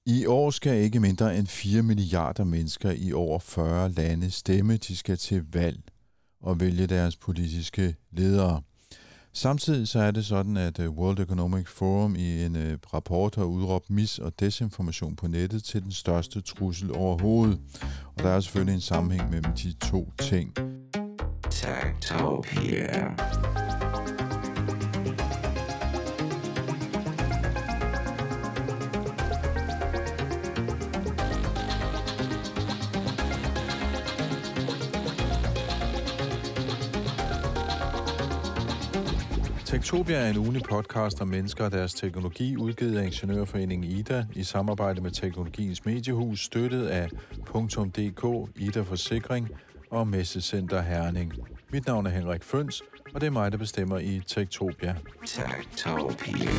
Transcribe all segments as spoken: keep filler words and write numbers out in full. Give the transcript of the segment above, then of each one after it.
I år skal ikke mindre end fire milliarder mennesker i over fyrre lande stemme. De skal til valg og vælge deres politiske ledere. Samtidig så er det sådan, at World Economic Forum i en rapport har udråbt mis- og desinformation på nettet til den største trussel overhovedet. Og der er selvfølgelig en sammenhæng mellem de to ting. Techtopia. Techtopia er en ugenlig podcast om mennesker og deres teknologi, udgivet af Ingeniørforeningen Ida i samarbejde med Teknologiens Mediehus, støttet af punktum d k, Ida Forsikring og Messecenter Herning. Mit navn er Henrik Føns, og det er mig, der bestemmer i Techtopia. Techtopia.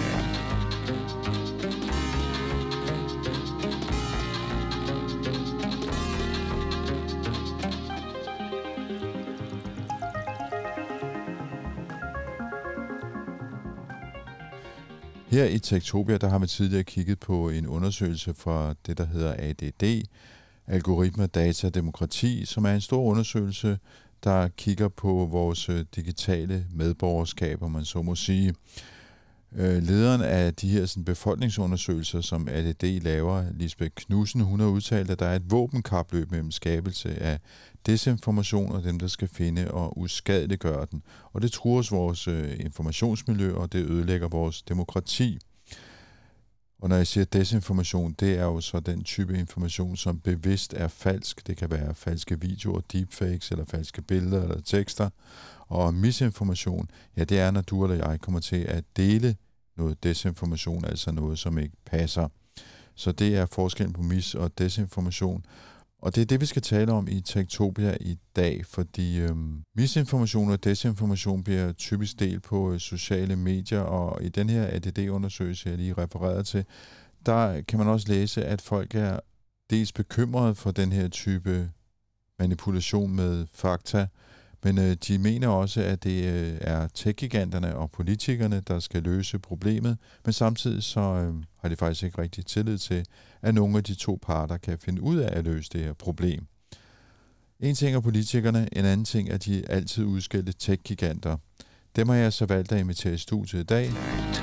Her i Techtopia, der har vi tidligere kigget på en undersøgelse fra det, der hedder A D D, Algoritmer, Data og Demokrati, som er en stor undersøgelse, der kigger på vores digitale medborgerskab, om man så må sige. Lederen af de her sådan, befolkningsundersøgelser, som A D D laver, Lisbeth Knudsen, hun har udtalt, at der er et våbenkapløb mellem skabelse af desinformation og dem, der skal finde og uskadeliggøre den. Og det truer vores øh, informationsmiljø, og det ødelægger vores demokrati. Og når jeg siger desinformation, det er jo så den type information, som bevidst er falsk. Det kan være falske videoer, deepfakes eller falske billeder eller tekster. Og misinformation, ja, det er, når du eller jeg kommer til at dele noget desinformation, altså noget, som ikke passer. Så det er forskellen på mis- og desinformation. Og det er det, vi skal tale om i Techtopia i dag, fordi øhm, misinformation og desinformation bliver typisk delt på øh, sociale medier, og i den her A D D-undersøgelse, jeg lige refererede til, der kan man også læse, at folk er dels bekymrede for den her type manipulation med fakta, men øh, de mener også, at det øh, er tech-giganterne og politikerne, der skal løse problemet, men samtidig så øh, har de faktisk ikke rigtig tillid til, at nogle af de to parter kan finde ud af at løse det her problem. En ting er politikerne, en anden ting er de altid udskældte tech-giganter. Dem har jeg så valgt at invitere i studiet i dag.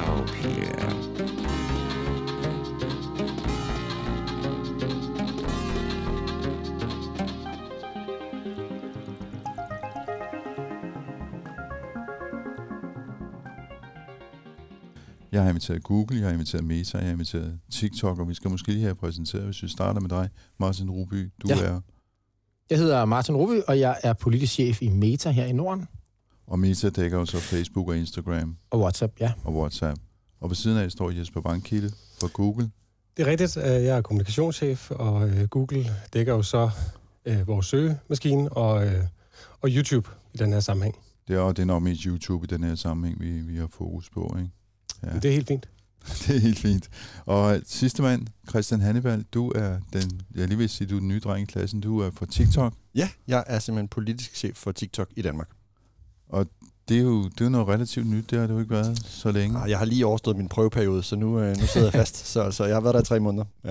Jeg har inviteret Google, jeg har inviteret Meta, jeg har inviteret TikTok, og vi skal måske lige have præsenteret, hvis vi starter med dig, Martin Ruby. Du ja. er... Jeg hedder Martin Ruby, og jeg er politisk chef i Meta her i Norden. Og Meta dækker jo så Facebook og Instagram. Og WhatsApp, ja. Og WhatsApp. Og ved siden af står Jesper Bankkilde fra Google. Det er rigtigt. Jeg er kommunikationschef, og Google dækker jo så øh, vores søgemaskine og, øh, og YouTube i den her sammenhæng. Det er, det er nok mest YouTube i den her sammenhæng, vi, vi har fokus på, ikke? Ja. Det er helt fint. Det er helt fint. Og sidste mand, Christian Hannibal, du er den, jeg lige vil sige, du er den nye dreng i klassen, du er fra TikTok. Ja, jeg er simpelthen politisk chef for TikTok i Danmark. Og det er jo, det er jo noget relativt nyt, det har det jo ikke været så længe. Jeg har lige overstået min prøveperiode, så nu, nu sidder jeg fast, så, så jeg har været der i tre måneder. Ja.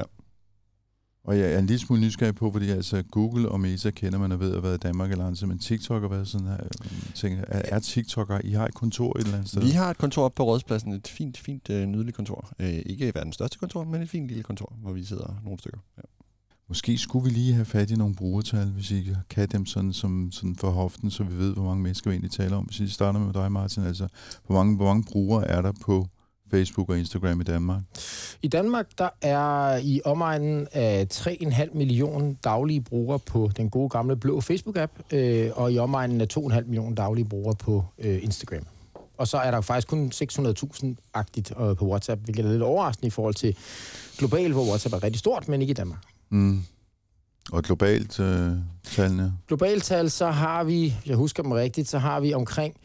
Og jeg er en lille smule nysgerrig på, fordi altså Google og Meta kender man og ved at være i Danmark eller andet, men TikTok har været sådan her ting. Er, er TikToker, I har et kontor et eller andet sted? Vi har et kontor på Rådspladsen, et fint, fint, øh, nydeligt kontor. Øh, ikke verdens største kontor, men et fint lille kontor, hvor vi sidder nogle stykker. Ja. Måske skulle vi lige have fat i nogle brugertal, hvis I kan dem sådan, som, sådan for hoften, så vi ved, hvor mange mennesker vi egentlig taler om. Hvis I starter med dig, Martin, altså hvor mange, hvor mange brugere er der på Facebook og Instagram i Danmark? I Danmark, der er i omegnen af tre komma fem millioner daglige brugere på den gode gamle blå Facebook-app, øh, og i omegnen af to komma fem millioner daglige brugere på øh, Instagram. Og så er der faktisk kun seks hundrede tusind agtigt øh, på WhatsApp, hvilket er lidt overraskende i forhold til globalt, hvor WhatsApp er rigtig stort, men ikke i Danmark. Mm. Og globalt øh, tallene? Globalt tal, så har vi, jeg husker dem rigtigt, så har vi omkring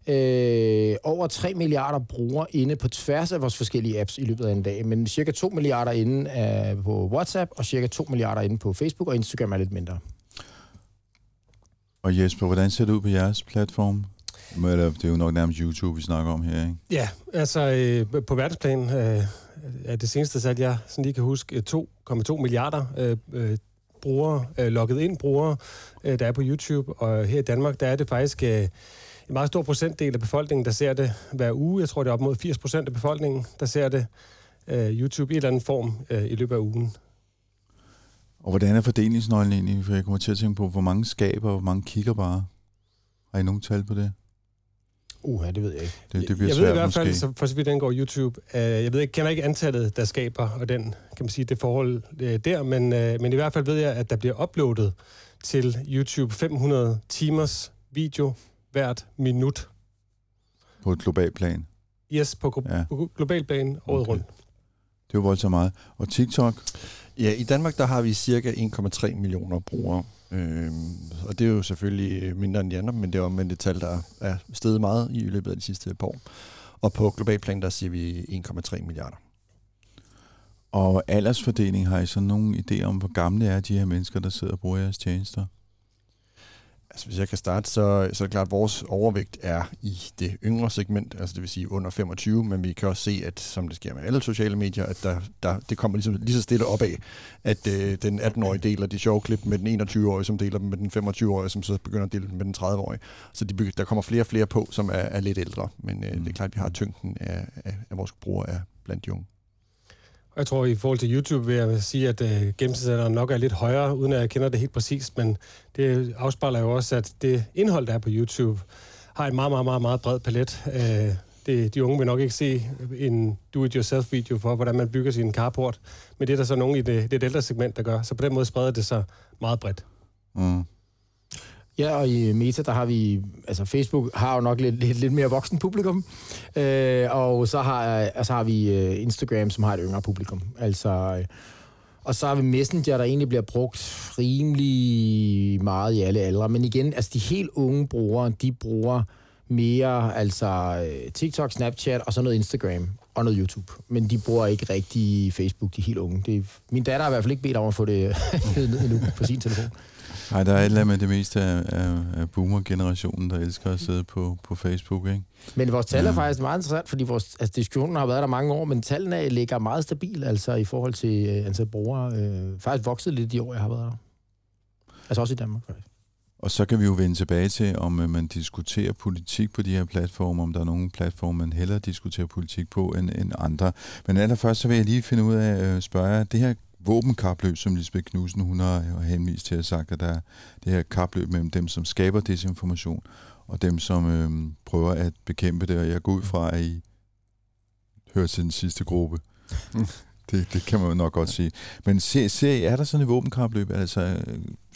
Øh, over tre milliarder brugere inde på tværs af vores forskellige apps i løbet af en dag, men cirka to milliarder inde uh, på WhatsApp, og cirka to milliarder inde på Facebook, og Instagram er lidt mindre. Og Jesper, hvordan ser det ud på jeres platform? Det er jo nok nærmest YouTube, vi snakker om her, ikke? Ja, altså øh, på verdensplan øh, af det seneste sat, jeg sådan lige kan huske, to komma to milliarder øh, øh, brugere, øh, logget ind brugere, øh, der er på YouTube. Og her i Danmark, der er det faktisk øh, en meget stor procentdel af befolkningen, der ser det hver uge. Jeg tror, det er op mod firs procent af befolkningen, der ser det øh, YouTube i en eller anden form øh, i løbet af ugen. Og hvordan er fordelingsnøglen egentlig? For jeg kommer til at tænke på, hvor mange skaber og hvor mange kigger bare. Har I nogen tal på det? Uh, det ved jeg ikke. Det, det bliver jeg svært, ved i hvert fald, måske. så for så vidt angår YouTube, øh, jeg ved ikke, kender ikke antallet, der skaber, og den, kan man sige, det forhold øh, der, men, øh, men i hvert fald ved jeg, at der bliver uploadet til YouTube fem hundrede timers video hvert minut. På et globalt plan? Yes, på, glo- Ja. på global plan året Okay. rundt. Det er jo voldsomt meget. Og TikTok? Ja, i Danmark der har vi cirka en komma tre millioner brugere. Øhm, og det er jo selvfølgelig mindre end de andre, men det er jo med det tal, der er steget meget i løbet af de sidste par år. Og på global plan, der siger vi en komma tre milliarder. Og aldersfordeling, har I så nogle idéer om, hvor gamle er de her mennesker, der sidder og bruger jeres tjenester? Altså, hvis jeg kan starte, så, så er det klart, at vores overvægt er i det yngre segment, altså det vil sige under femogtyve, men vi kan også se, at som det sker med alle sociale medier, at der, der, det kommer ligesom lige så stille opad, at øh, den atten-årige deler de sjove klip med den enogtyve-årige, som deler dem med den femogtyve-årige, som så begynder at dele dem med den tredive-årige. Så de begy- der kommer flere og flere på, som er, er lidt ældre, men øh, det er klart, at vi har tyngden af, af, af vores brugere er blandt de unge. Jeg tror, i forhold til YouTube vil jeg sige, at øh, gennemsnitsalderen nok er lidt højere, uden at jeg kender det helt præcist, men det afspejler jo også, at det indhold, der er på YouTube, har en meget, meget, meget, meget bred palet. Øh, det, de unge vil nok ikke se en do-it-yourself-video for, hvordan man bygger sin carport, men det er der så nogen i det, det ældre segment, der gør. Så på den måde spreder det sig meget bredt. Mm. Ja, og i Meta, der har vi, altså Facebook har jo nok lidt, lidt, lidt mere voksen publikum, øh, og så har, så har vi øh, Instagram, som har et yngre publikum. Altså, øh, og så har vi Messenger, der egentlig bliver brugt rimelig meget i alle aldre. Men igen, altså de helt unge brugere, de bruger mere altså øh, TikTok, Snapchat og så noget Instagram og noget YouTube. Men de bruger ikke rigtig Facebook, de helt unge. Det, min datter har i hvert fald ikke bedt om at få det ned endnu på sin telefon. Nej, der er et eller andet med det meste af, af, af boomer-generationen, der elsker at sidde på, på Facebook, ikke? Men vores tal er Ja. faktisk meget interessant, fordi vores altså, diskussionen har været der mange år, men tallene ligger meget stabil, altså i forhold til øh, antal brugere. Øh, faktisk vokset lidt de år, jeg har været der. Altså også i Danmark, faktisk. Og så kan vi jo vende tilbage til, om øh, man diskuterer politik på de her platforme, om der er nogle platforme, man hellere diskuterer politik på end, end andre. Men allerførst så vil jeg lige finde ud af at øh, spørge jer, det her våbenkapløb, som Lisbeth Knudsen, hun har henvist til at sagt, at der er det her kapløb mellem dem, som skaber desinformation, og dem, som øh, prøver at bekæmpe det, og jeg går ud fra, at I hører til den sidste gruppe. det, det kan man jo nok godt sige. Men se, se, er der sådan et våbenkapløb? Altså, øh,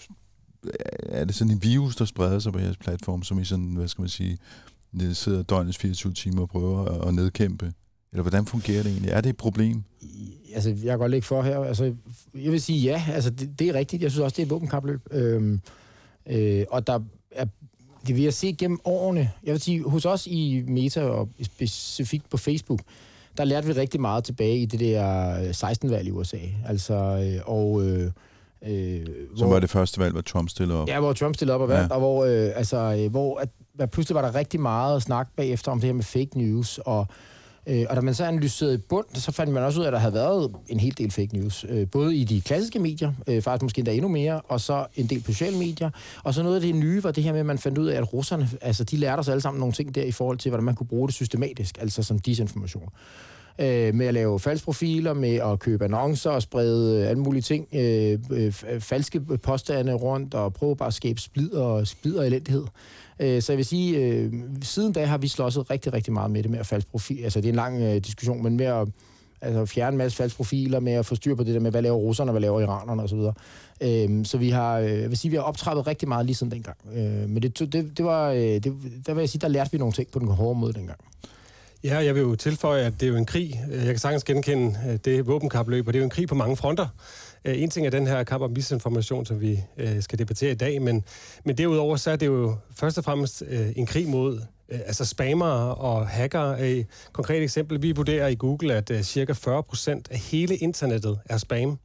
er det sådan en virus, der spreder sig på jeres platform, som I sådan, hvad skal man sige, sidder døgnets fireogtyve timer og prøver at, at nedkæmpe? Eller hvordan fungerer det egentlig? Er det et problem? Altså, jeg kan godt lægge for her. Altså, jeg vil sige ja, altså, det, det er rigtigt. Jeg synes også, det er et våbenkapløb. Øhm, øh, og der er, det vil jeg se gennem årene. Jeg vil sige, hos os i Meta, og specifikt på Facebook, der lærte vi rigtig meget tilbage i det der seksten-valg i U S A. Altså, øh, og... Øh, øh, Som var det første valg, hvor Trump stillede op. Ja, hvor Trump stillede op og vandt, ja. Og hvor, øh, altså, øh, hvor at, at pludselig var der rigtig meget snak bagefter om det her med fake news, og Øh, og da man så analyserede i bund, så fandt man også ud af, at der havde været en hel del fake news. Øh, både i de klassiske medier, øh, faktisk måske endda endnu mere, og så en del på sociale medier. Og så noget af det nye var det her med, at man fandt ud af, at russerne, altså de lærte os alle sammen nogle ting der i forhold til, hvordan man kunne bruge det systematisk, altså som disinformation. Øh, med at lave falskprofiler, med at købe annoncer og sprede øh, alle mulige ting, øh, øh, falske påstande rundt, og prøve bare at skabe splid og, splid og elendighed. Så jeg vil sige, øh, siden da har vi slåsset rigtig, rigtig meget med det med at falske profiler. Altså det er en lang øh, diskussion, men med at altså, fjerne en masse falske profiler, med at få styr på det der med, hvad laver russerne, hvad laver iranerne osv. Øh, så vi har, øh, jeg vil sige, vi har optrappet rigtig meget lige siden dengang. Øh, men det, det, det var, øh, det, der vil jeg sige, der lærte vi nogle ting på den hårde måde dengang. Ja, jeg vil jo tilføje, at det er jo en krig. Jeg kan sagtens genkende det våbenkapløb, og det er jo en krig på mange fronter. En ting er den her kamp om misinformation, som vi øh, skal debattere i dag, men, men derudover så er det jo først og fremmest øh, en krig mod øh, altså spammere og hackere. Et konkret eksempel, vi vurderer i Google, at øh, cirka fyrre procent af hele internettet er spam.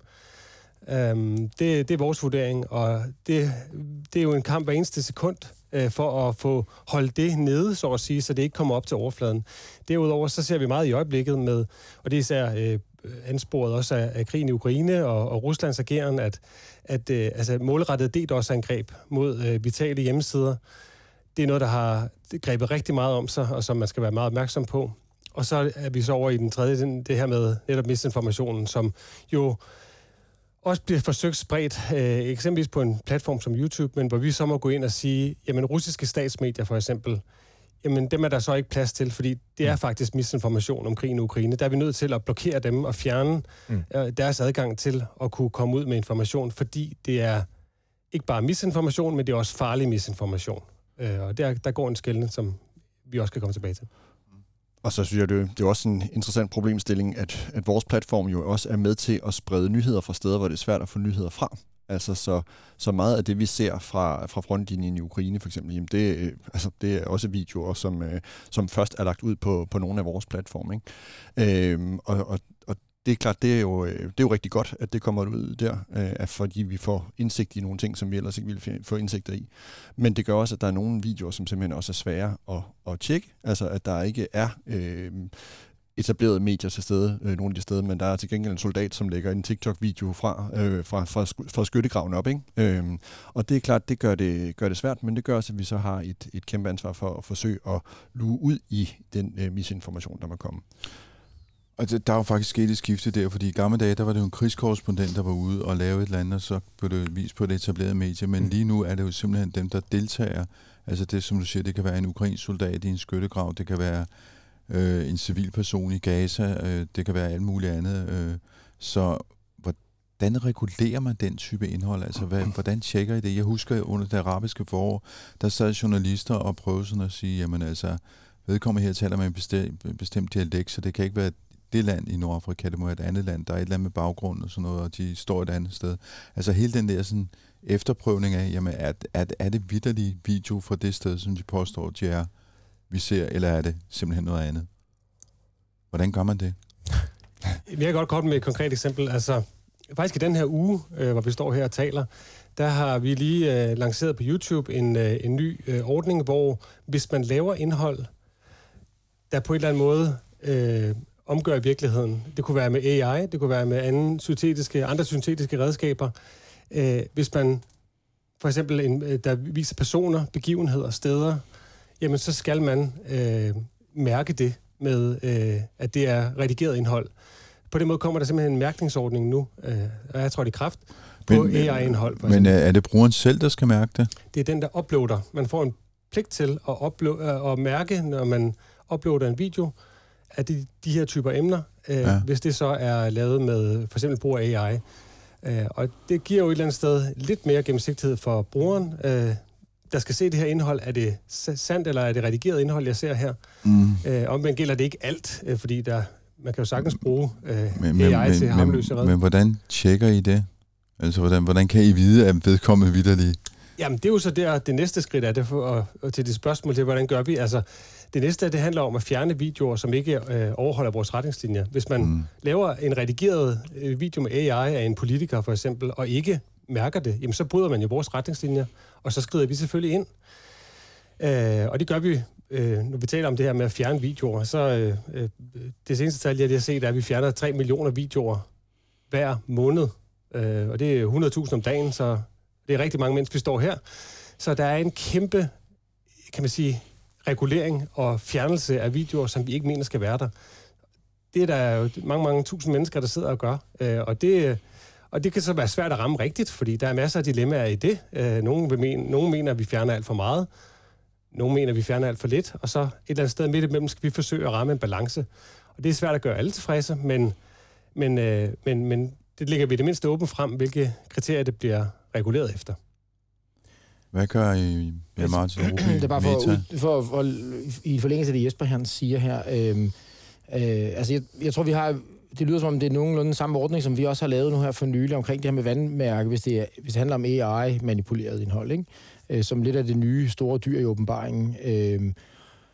Um, det, det er vores vurdering, og det, det er jo en kamp hver eneste sekund øh, for at få holdt det nede, så at sige, så det ikke kommer op til overfladen. Derudover så ser vi meget i øjeblikket med, og det er især øh, ansporet også af, af krigen i Ukraine og, og Ruslands ageren, at, at øh, altså målrettet DDoS-angreb mod øh, vitale hjemmesider, det er noget, der har grebet rigtig meget om sig, og som man skal være meget opmærksom på. Og så er vi så over i den tredje, det her med netop misinformationen, som jo også bliver forsøgt spredt, øh, eksempelvis på en platform som YouTube, men hvor vi så må gå ind og sige, jamen russiske statsmedier for eksempel, jamen dem er der så ikke plads til, fordi det er faktisk misinformation om krigen i Ukraine. Der er vi nødt til at blokere dem og fjerne mm. øh, deres adgang til at kunne komme ud med information, fordi det er ikke bare misinformation, men det er også farlig misinformation. Øh, og der, der går en skelne, som vi også kan komme tilbage til. Og så synes jeg, det, det er også en interessant problemstilling, at, at vores platform jo også er med til at sprede nyheder fra steder, hvor det er svært at få nyheder fra. Altså så, så meget af det, vi ser fra, fra frontlinjen i Ukraine for eksempel, jamen det, altså det er også videoer, som, som først er lagt ud på, på nogle af vores platforme. Ikke? Øhm, og, og, og det er klart, det er, jo, det er jo rigtig godt, at det kommer ud der, øh, fordi vi får indsigt i nogle ting, som vi ellers ikke ville få indsigter i. Men det gør også, at der er nogle videoer, som simpelthen også er svære at, at tjekke. Altså at der ikke er øh, etablerede medier til stede, øh, nogle af de steder, men der er til gengæld en soldat, som lægger en TikTok-video fra, øh, fra, fra, fra skyttegraven op. Ikke? Øh, og det er klart, det gør det, gør det svært, men det gør også, at vi så har et, et kæmpe ansvar for at forsøge at luge ud i den øh, misinformation, der må komme. Og der er jo faktisk sket et skifte der, fordi i gamle dage, der var det jo en krigskorrespondent, der var ude og lave et eller andet, og så blev det vist på det etablerede medie, men lige nu er det jo simpelthen dem, der deltager. Altså det, som du siger, det kan være en ukrainsk soldat i en skyttegrav, det kan være øh, en civil person i Gaza, øh, det kan være alt muligt andet. Øh. Så hvordan regulerer man den type indhold? Altså hvad, hvordan tjekker I det? Jeg husker under det arabiske forår, der sad journalister og prøvede sådan at sige, jamen altså, vedkommende her taler med en bestemt, bestemt dialekt, så det kan ikke være det land i Nordafrika, det må være et andet land, der er et land med baggrund og sådan noget, og de står et andet sted. Altså hele den der sådan efterprøvning af, jamen er, er, er det vitterlig video fra det sted, som de påstår, de er, vi ser, eller er det simpelthen noget andet? Hvordan gør man det? Jeg kan godt komme med et konkret eksempel. Altså, faktisk i den her uge, øh, hvor vi står her og taler, der har vi lige øh, lanceret på YouTube en, øh, en ny øh, ordning, hvor hvis man laver indhold, der på en eller anden måde øh, omgør i virkeligheden. Det kunne være med A I, det kunne være med anden syntetiske, andre syntetiske redskaber. Øh, hvis man for eksempel en, der viser personer, begivenheder, steder, jamen så skal man øh, mærke det med, øh, at det er redigeret indhold. På den måde kommer der simpelthen en mærkningsordning nu, øh, og jeg tror det i kraft, på men, A I-indhold. Men er det brugeren selv, der skal mærke det? Det er den, der uploader. Man får en pligt til at, upload, øh, at mærke, når man uploader en video, af de, de her typer emner, øh, ja. Hvis det så er lavet med for eksempel brug af A I. Øh, og det giver jo et eller andet sted lidt mere gennemsigtighed for brugeren, øh, der skal se det her indhold. Er det sandt, eller er det redigeret indhold, jeg ser her? Mm. Øh, omvendt gælder det ikke alt, øh, fordi der, man kan jo sagtens bruge øh, men, A I men, til harmløse redder. Men hvordan tjekker I det? Altså, hvordan, hvordan kan I vide, at vedkommende vitterlig? Jamen, det er jo så der, det næste skridt er det, for, og, og til det spørgsmål til, hvordan gør vi? Altså, det næste, det handler om at fjerne videoer, som ikke øh, overholder vores retningslinjer. Hvis man mm. laver en redigeret øh, video med A I af en politiker, for eksempel, og ikke mærker det, jamen så bryder man jo vores retningslinjer, og så skrider vi selvfølgelig ind. Øh, og det gør vi, øh, når vi taler om det her med at fjerne videoer. Så øh, det seneste tal, jeg har set, er, at vi fjerner tre millioner videoer hver måned. Øh, og det er hundrede tusind om dagen, så det er rigtig mange, mens vi står her. Så der er en kæmpe, kan man sige, regulering og fjernelse af videoer, som vi ikke mener skal være der. Det er der jo mange, mange tusind mennesker, der sidder og gør. Øh, og, det, og det kan så være svært at ramme rigtigt, fordi der er masser af dilemmaer i det. Øh, nogen, vil mene, nogen mener, at vi fjerner alt for meget. Nogen mener, at vi fjerner alt for lidt. Og så et eller andet sted midt imellem skal vi forsøge at ramme en balance. Og det er svært at gøre alle tilfredse, men, men, øh, men, men det ligger vi det mindste åbent frem, hvilke kriterier det bliver reguleret efter. Hvad gør I med Martin? Det er bare for, ud, for, for i forlængelse af det, Jesper han siger her. Øh, øh, altså, jeg, jeg tror, vi har... Det lyder som om, det er nogenlunde samme ordning, som vi også har lavet nu her for nylig omkring det her med vandmærke, hvis det, er, hvis det handler om A I-manipuleret indhold, ikke? Øh, som lidt af det nye store dyr i åbenbaringen. Øh,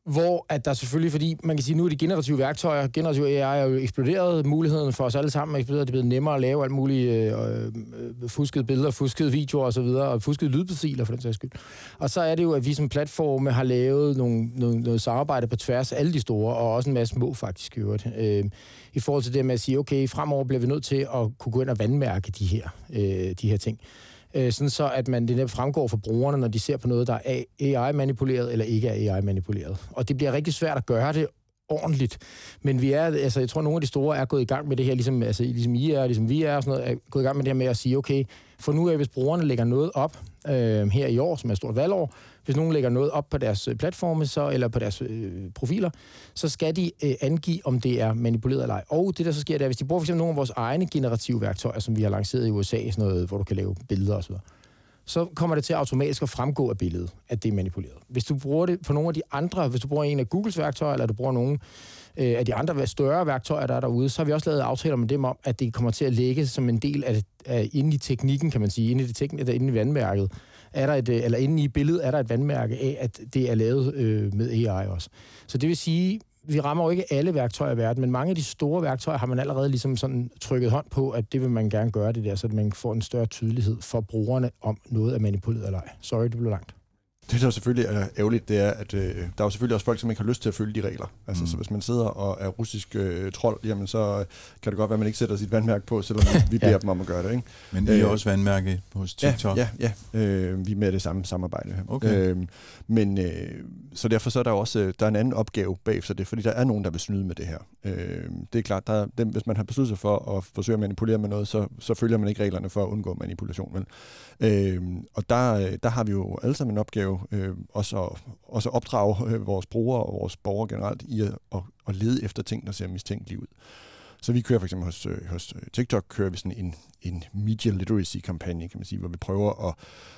Hvor at der selvfølgelig, fordi man kan sige, nu er de generative værktøjer, generativ A I er jo eksploderet, muligheden for os alle sammen er eksploderet, det er blevet nemmere at lave alt muligt øh, øh, fuskede billeder, fuskede videoer og så videre, og fuskede lydprofiler for den sags skyld. Og så er det jo, at vi som platforme har lavet nogle, nogle, noget samarbejde på tværs af alle de store, og også en masse små faktisk i øvrigt. Øh, I forhold til det med at sige, okay, fremover bliver vi nødt til at kunne gå ind og vandmærke de her, øh, de her ting. Sådan så, at man, det fremgår for brugerne, når de ser på noget, der er A I-manipuleret eller ikke er A I-manipuleret. Og det bliver rigtig svært at gøre det ordentligt. Men vi er, altså jeg tror, nogle af de store er gået i gang med det her, ligesom, altså, ligesom I er, ligesom vi er, og sådan noget, er gået i gang med det her med at sige, okay, for nu er, hvis brugerne lægger noget op øh, her i år, som er et stort valgår, hvis nogen lægger noget op på deres platforme, så, eller på deres øh, profiler, så skal de øh, angive, om det er manipuleret eller ej. Og det, der så sker, det er, hvis de bruger for eksempel nogle af vores egne generative værktøjer, som vi har lanceret i U S A, sådan noget, hvor du kan lave billeder og så videre, så kommer det til automatisk at fremgå af billedet, at det er manipuleret. Hvis du bruger det på nogle af de andre, hvis du bruger en af Googles værktøjer, eller du bruger nogle øh, af de andre større værktøjer, der er derude, så har vi også lavet aftaler med dem om, at det kommer til at ligge som en del af, af inde i teknikken, kan man sige, inde i, det teknik, inde i vandmærket, er der et, eller inde i billedet er der et vandmærke af, at det er lavet øh, med A I også. Så det vil sige, vi rammer jo ikke alle værktøjer i verden, men mange af de store værktøjer har man allerede ligesom sådan trykket hånd på, at det vil man gerne gøre det der, så man får en større tydelighed for brugerne, om noget er manipuleret eller ej. Sorry, det blev langt. Det, der selvfølgelig er ærgerligt, det er, at øh, der er jo selvfølgelig også folk, som ikke har lyst til at følge de regler. Altså, mm. så hvis man sidder og er russisk øh, trold, jamen så kan det godt være, at man ikke sætter sit vandmærke på, selvom vi beder ja. dem om at gøre det, ikke? Men I er øh, også vandmærke hos TikTok? Ja, ja, ja. Øh, vi er med det samme samarbejde her. Okay. Øh, men øh, så derfor så er der også der er en anden opgave bagefter det, fordi der er nogen, der vil snyde med det her. Øh, det er klart, der er, dem, hvis man har besluttet sig for at forsøge at manipulere med noget, så, så følger man ikke reglerne for at undgå manipulation. Vel? Øh, og der, der har vi jo alle sammen en opgave, øh, også, at, også at opdrage øh, vores brugere og vores borgere generelt i at, at, at lede efter ting, der ser mistænkelige ud. Så vi kører for eksempel hos, hos TikTok, kører vi sådan en, en media literacy-kampagne, kan man sige, hvor vi prøver at,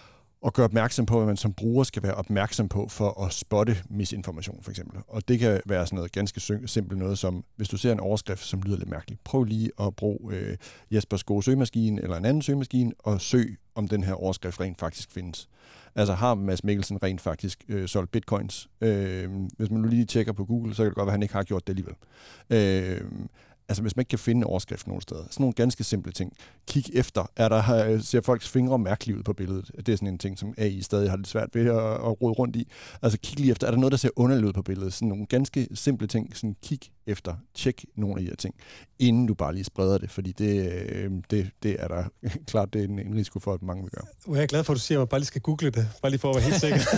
at gøre opmærksom på, hvad man som bruger skal være opmærksom på for at spotte misinformation, for eksempel. Og det kan være sådan noget ganske simpelt noget som, hvis du ser en overskrift, som lyder lidt mærkeligt, prøv lige at bruge øh, Jespers gode søgemaskine eller en anden søgemaskine, og søg, om den her overskrift rent faktisk findes. Altså har Mads Mikkelsen rent faktisk øh, solgt bitcoins? Øh, hvis man nu lige tjekker på Google, så kan det godt være, at han ikke har gjort det alligevel. Øh, Altså hvis man ikke kan finde overskrift nogen steder. Sådan nogle ganske simple ting. Kig efter, er der, ser folks fingre mærkeligt ud på billedet? Det er sådan en ting, som A I stadig har lidt svært ved at, at rode rundt i. Altså kig lige efter, er der noget, der ser underligt ud på billedet? Sådan nogle ganske simple ting. Sådan kig efter, tjek nogle af de her ting, inden du bare lige spreder det, fordi det, det, det er der klart, det er en, en risiko for, at mange vil gøre. Jeg er glad for, at du siger, at man bare lige skal google det, bare lige for at være helt sikker.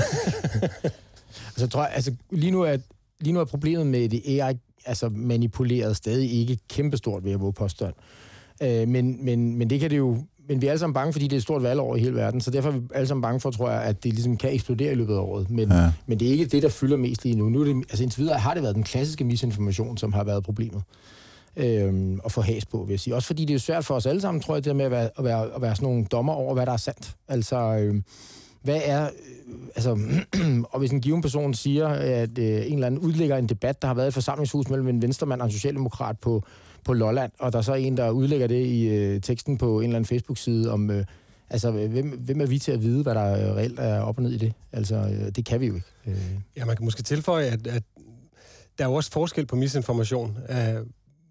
altså, tror jeg, altså lige nu er, lige nu er problemet med det A I, altså manipuleret stadig ikke kæmpestort ved at våge påstand. Øh, men, men, men det kan det jo, men vi er alle sammen bange, fordi det er et stort valgår i hele verden, så derfor er vi alle sammen bange for, tror jeg, at det ligesom kan eksplodere i løbet af året. Men, ja. men det er ikke det, der fylder mest lige nu. Nu er det, altså indtil videre har det været den klassiske misinformation, som har været problemet. Øhm, at få has på, vil jeg sige. Også fordi det er svært for os alle sammen, tror jeg, det med at være, at være, at være sådan nogle dommer over, hvad der er sandt. Altså, øhm, hvad er, altså, og hvis en given person siger, at øh, en eller anden udlægger en debat, der har været i et forsamlingshus mellem en venstremand og en socialdemokrat på, på Lolland, og der er så en, der udlægger det i øh, teksten på en eller anden Facebook-side om, øh, altså, hvem, hvem er vi til at vide, hvad der reelt er op og ned i det? Altså, øh, det kan vi jo ikke. Øh. Ja, man kan måske tilføje, at, at der er jo også forskel på misinformation. Uh,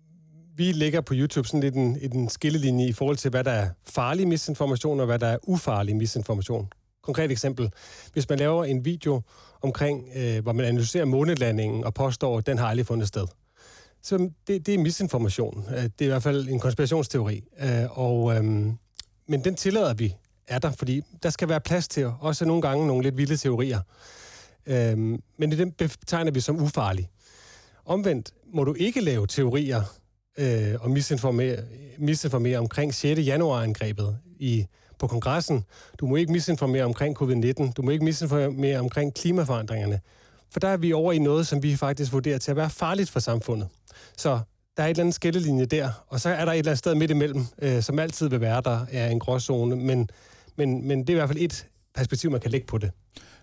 vi ligger på YouTube sådan lidt en, en skillelinje i forhold til, hvad der er farlig misinformation, og hvad der er ufarlig misinformation. Konkret eksempel. Hvis man laver en video omkring, øh, hvor man analyserer månelandingen og påstår, at den har aldrig fundet sted. Så det, det er misinformation. Det er i hvert fald en konspirationsteori. Øh, og, øh, men den tillader vi er der, fordi der skal være plads til også nogle gange nogle lidt vilde teorier. Øh, men den betegner vi som ufarlig. Omvendt må du ikke lave teorier øh, og misinformere, misinformere omkring sjette januar-angrebet i på kongressen. Du må ikke misinformere omkring covid nitten. Du må ikke misinformere omkring klimaforandringerne. For der er vi over i noget, som vi faktisk vurderer til at være farligt for samfundet. Så der er et eller andet skillelinje der, og så er der et eller andet sted midt imellem, øh, som altid vil være der, er en gråzone, men, men, men det er i hvert fald et perspektiv, man kan lægge på det.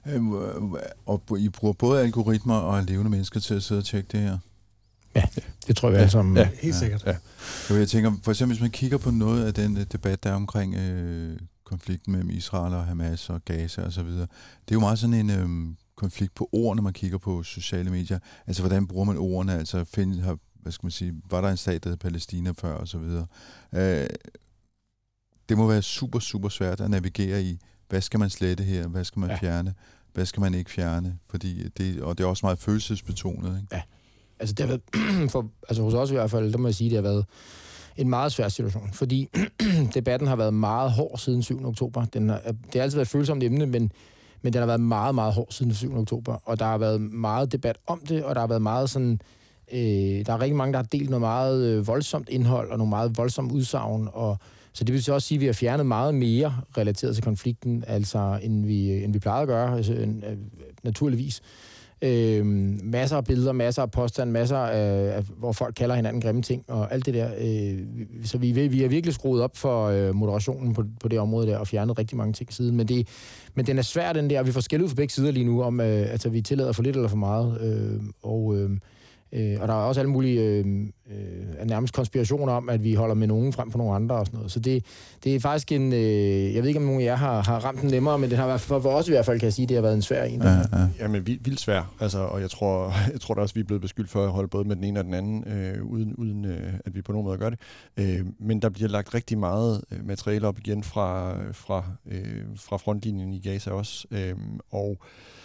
Og I bruger både algoritmer og levende mennesker til at sidde og tjekke det her? Ja, det tror jeg ja, alle sammen. Ja, helt sikkert. Ja. Så jeg tænker, for eksempel hvis man kigger på noget af den debat, der er omkring øh, konflikten mellem Israel og Hamas og Gaza og så videre, det er jo meget sådan en øh, konflikt på ord, når man kigger på sociale medier. Altså, hvordan bruger man ordene? Altså, find, har, hvad skal man sige, var der en stat, der hed Palæstina før, og så videre. Øh, det må være super, super svært at navigere i. Hvad skal man slette her? Hvad skal man ja. fjerne? Hvad skal man ikke fjerne? Fordi det, og det er også meget følelsesbetonet, ikke? Ja. Altså, det har været, for, altså hos os i hvert fald, der må jeg sige, det har været en meget svær situation, fordi debatten har været meget hård siden syvende oktober. Den har, det har altid været et følsomt emne, men, men den har været meget, meget hård siden syvende oktober, og der har været meget debat om det, og der har været meget sådan, øh, der er rigtig mange, der har delt noget meget øh, voldsomt indhold, og nogle meget voldsomme udsagn, og så det vil så også sige, at vi har fjernet meget mere relateret til konflikten, altså end vi, end vi plejede at gøre, altså, øh, naturligvis. Øh, masser af billeder, masser af påstand, masser af, hvor folk kalder hinanden grimme ting, og alt det der. Øh, så vi, vi har virkelig skruet op for øh, moderationen på, på det område der, og fjernet rigtig mange ting siden. Men, det, men den er svær, den der, og vi får skæld ud fra begge sider lige nu, om øh, altså, vi tillader for lidt eller for meget. Øh, og... Øh, Øh, og der er også alle mulige øh, øh, nærmest konspirationer om, at vi holder med nogen frem for nogle andre og sådan noget. Så det, det er faktisk en... Øh, jeg ved ikke, om nogen af jer har, har ramt den nemmere, men det har for, for os i hvert fald, kan jeg sige, det har været en svær en. Ja, ja. Jamen, vildt svær. Altså, og jeg tror, jeg tror da også, vi er blevet beskyldt for at holde både med den ene og den anden, øh, uden, uden øh, at vi på nogen måde gør det. Øh, men der bliver lagt rigtig meget øh, materiale op igen fra, fra, øh, fra frontlinjen i Gaza også. Øh, og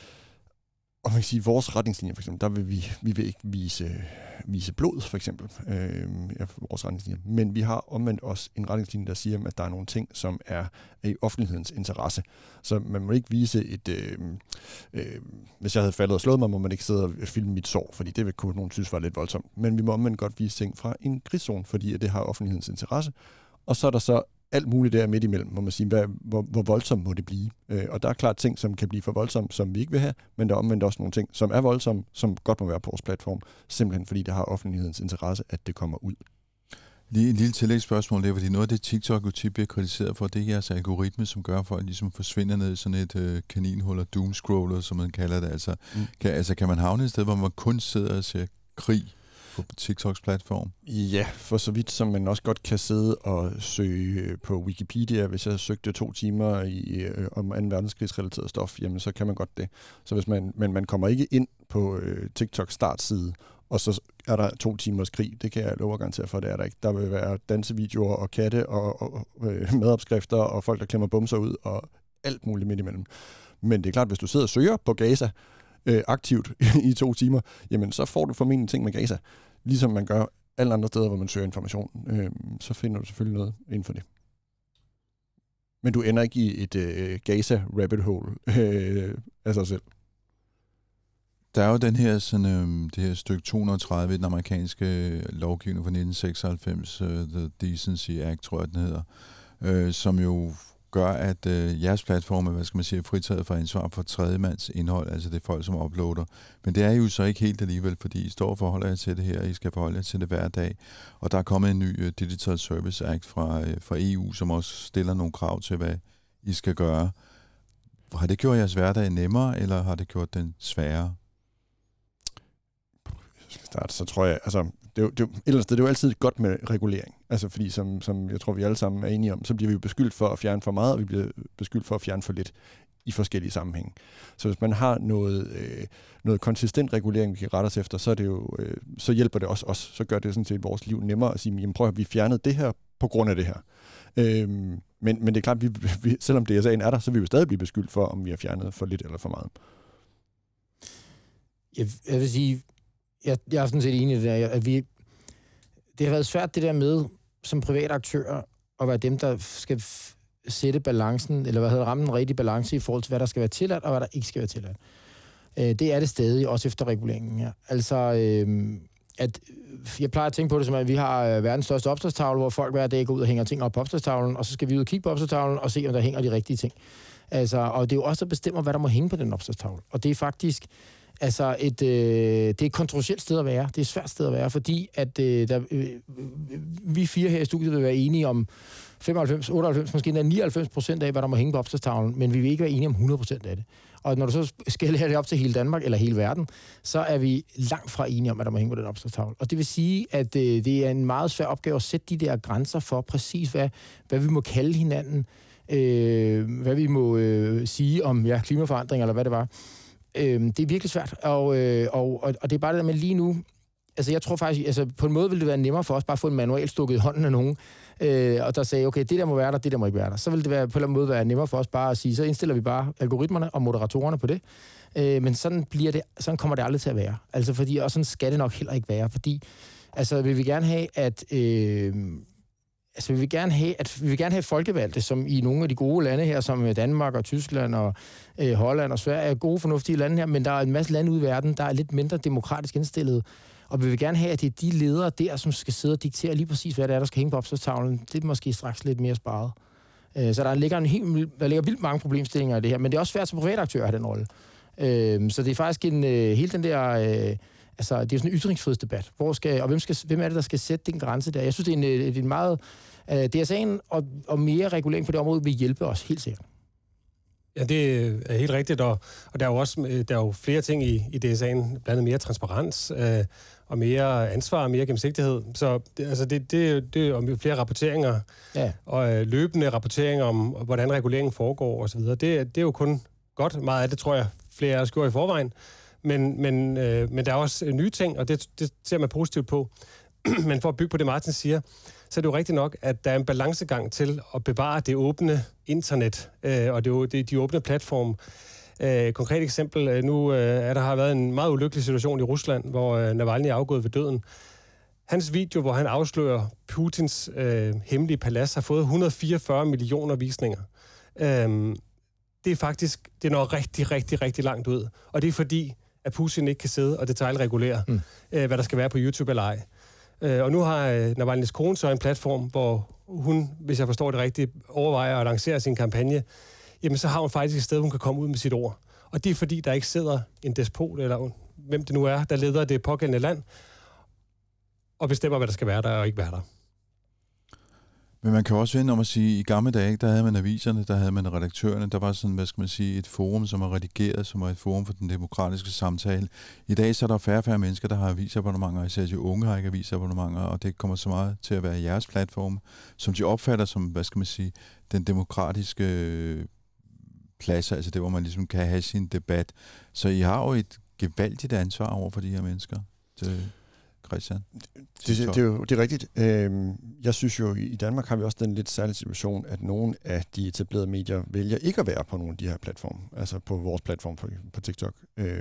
Og man kan sige, at vores retningslinjer, for eksempel, der vil vi, vi vil ikke vise, vise blod, for eksempel, øh, ja, vores retningslinjer. Men vi har omvendt også en retningslinje, der siger, at der er nogle ting, som er, er i offentlighedens interesse. Så man må ikke vise et... Øh, øh, hvis jeg havde faldet og slået mig, må man ikke sidde og filme mit sår, fordi det vil kunne nogen synes var lidt voldsomt. Men vi må omvendt godt vise ting fra en krigszone, fordi det har offentlighedens interesse. Og så er der så alt muligt der midt imellem, må man sige, hvad, hvor, hvor voldsomt må det blive. Øh, og der er klart ting, som kan blive for voldsomt, som vi ikke vil have, men der er omvendt også nogle ting, som er voldsomme, som godt må være på vores platform, simpelthen fordi det har offentlighedens interesse, at det kommer ud. Lige en lille tillægsspørgsmål der, fordi noget af det TikTok og TikTok bliver kritiseret for, det er jeres algoritme, som gør, at folk ligesom forsvinder ned i sådan et øh, kaninhul og doomscroller, som man kalder det. Altså, mm. kan, altså kan man havne et sted, hvor man kun sidder og ser krig på TikToks platform? Ja, for så vidt som man også godt kan sidde og søge på Wikipedia. Hvis jeg søgte to timer i, øh, om anden verdenskrigsrelateret stof, jamen så kan man godt det. Så hvis man, men man kommer ikke ind på øh, TikToks startside, og så er der to timers krig. Det kan jeg love at garantere for, det er der ikke. Der vil være dansevideoer og katte og, og øh, madopskrifter og folk, der klemmer bumser ud og alt muligt midt imellem. Men det er klart, hvis du sidder og søger på Gaza, Øh, aktivt i to timer, jamen så får du formentlig ting med Gaza. Ligesom man gør alle andre steder, hvor man søger information. Øh, så finder du selvfølgelig noget inden for det. Men du ender ikke i et øh, Gaza-rabbit hole øh, af sig selv. Der er jo den her, sådan, øh, det her stykke to hundrede og tredive i den amerikanske lovgivning fra nitten seksoghalvfems, uh, The Decency Act, tror jeg, den hedder, øh, som jo gør, at øh, jeres platform er, hvad skal man sige, fritaget for ansvar for tredjemands indhold, altså det er folk, som uploader. Men det er jo så ikke helt alligevel, fordi I står og forholder jer til det her, og I skal forholde jer til det hver dag. Og der er kommet en ny uh, Digital Service Act fra, uh, fra E U, som også stiller nogle krav til, hvad I skal gøre. Har det gjort jeres hverdag nemmere, eller har det gjort den sværere? Jeg skal starte, så tror jeg, altså det er, jo, det, er jo, ellers, det er jo altid godt med regulering. Altså fordi, som, som jeg tror, vi alle sammen er enige om, så bliver vi jo beskyldt for at fjerne for meget, og vi bliver beskyldt for at fjerne for lidt i forskellige sammenhænge. Så hvis man har noget, øh, noget konsistent regulering, vi kan rette os efter, så, er det jo, øh, så hjælper det også os. Så gør det sådan set vores liv nemmere at sige, jamen prøv at vi fjernede det her på grund af det her. Øhm, men, men det er klart, vi, vi, selvom D S A'en er der, så vil vi jo stadig blive beskyldt for, om vi har fjernet for lidt eller for meget. Jeg, jeg vil sige, jeg, jeg er sådan set enig i det der, at vi, det har været svært det der med, som private aktører, at være dem, der skal f- sætte balancen, eller hvad hedder ramme den rigtige balance i forhold til, hvad der skal være tilladt, og hvad der ikke skal være tilladt. Øh, det er det stadig, også efter reguleringen her. Altså, øh, at, jeg plejer at tænke på det som, at vi har øh, verdens største opslagstavle, hvor folk hver dag går ud og hænger ting op på opslagstavlen, og så skal vi ud og kigge på opslagstavlen og se, om der hænger de rigtige ting. Altså, og det er jo også der bestemmer, hvad der må hænge på den opslagstavle. Og det er faktisk altså et, øh, det er et kontroversielt sted at være. Det er et svært sted at være, fordi at øh, der, øh, vi fire her i studiet vil være enige om femoghalvfems, otteoghalvfems, måske nioghalvfems procent af, hvad der må hænge på opslagstavlen, men vi vil ikke være enige om hundrede procent af det. Og når du så skal lære det op til hele Danmark, eller hele verden, så er vi langt fra enige om, hvad der må hænge på den opslagstavle. Og det vil sige, at øh, det er en meget svær opgave at sætte de der grænser for præcis, hvad, hvad vi må kalde hinanden, øh, hvad vi må øh, sige om ja, klimaforandring, eller hvad det var. øh, det er virkelig svært, og, øh, og, og, og det er bare det der med lige nu, altså jeg tror faktisk, altså på en måde ville det være nemmere for os bare at få en manual stukket i hånden af nogen, øh, og der sagde, okay, det der må være der, det der må ikke være der. Så ville det være, på en eller anden måde være nemmere for os bare at sige, så indstiller vi bare algoritmerne og moderatorerne på det. Øh, men sådan bliver det, sådan kommer det aldrig til at være. Altså fordi, og sådan skal det nok heller ikke være, fordi altså vil vi gerne have, at øh, altså vi vil gerne have, at vi vil gerne have folkevalgte, som i nogle af de gode lande her, som Danmark og Tyskland og øh, Holland og Sverige, er gode, fornuftige lande her, men der er en masse lande ude i verden, der er lidt mindre demokratisk indstillet. Og vi vil gerne have, at det er de ledere der, som skal sidde og diktere lige præcis, hvad det er, der skal hænge på opslagstavlen. Det er måske straks lidt mere sparet. Så der ligger, en helt, der ligger vildt mange problemstillinger i det her, men det er også svært som privataktør at have den rolle. Så det er faktisk en, hele den der, altså det er sådan en ytringsfrihedsdebat. Hvor skal, og hvem, skal, hvem er det, der skal sætte den grænse der? Jeg synes, det er en, det er en meget, D S A'en og, og mere regulering på det område vil hjælpe os helt sikkert. Ja, det er helt rigtigt, og, og der er jo også der er jo flere ting i, i D S A'en, blandt andet mere transparens øh, og mere ansvar og mere gennemsigtighed. Så det, altså det, det, det er flere rapporteringer, ja. og øh, løbende rapporteringer om, hvordan reguleringen foregår osv. Det, det er jo kun godt. Meget af det tror jeg, flere af os gjorde i forvejen. Men, men, øh, men der er også nye ting, og det, det ser man positivt på. Men for at bygge på det, Martin siger, så er det jo rigtigt nok, at der er en balancegang til at bevare det åbne internet, øh, og det, det, de åbne platforme. Øh, konkret eksempel, øh, nu øh, er der har været en meget ulykkelig situation i Rusland, hvor øh, Navalny er afgået ved døden. Hans video, hvor han afslører Putins øh, hemmelige palads, har fået et hundrede og fireogfyrre millioner visninger. Øh, det er faktisk, det når rigtig, rigtig, rigtig langt ud. Og det er fordi, at Putin ikke kan sidde og detaljregulere, mm. øh, hvad der skal være på YouTube eller ej. Og nu har Navalny's kone så en platform, hvor hun, hvis jeg forstår det rigtigt, overvejer at lancere sin kampagne. Jamen, så har hun faktisk et sted, hun kan komme ud med sit ord. Og det er fordi, der ikke sidder en despot, eller hvem det nu er, der leder det pågældende land, og bestemmer, hvad der skal være der og ikke være der. Men man kan også vende om at sige, at i gamle dage, der havde man aviserne, der havde man redaktørerne, der var sådan, hvad skal man sige, et forum, som er redigeret, som er et forum for den demokratiske samtale. I dag så er der færre og færre mennesker, der har avisabonnementer, især de unge har ikke avisabonnementer, og det kommer så meget til at være jeres platform, som de opfatter som, hvad skal man sige, den demokratiske plads, altså det, hvor man ligesom kan have sin debat. Så I har jo et gevaldigt ansvar over for de her mennesker. Det Christian? Det, det, det, er jo det er rigtigt. Jeg synes jo, i Danmark har vi også den lidt særlige situation, at nogle af de etablerede medier vælger ikke at være på nogle af de her platforme, altså på vores platform på, på TikTok.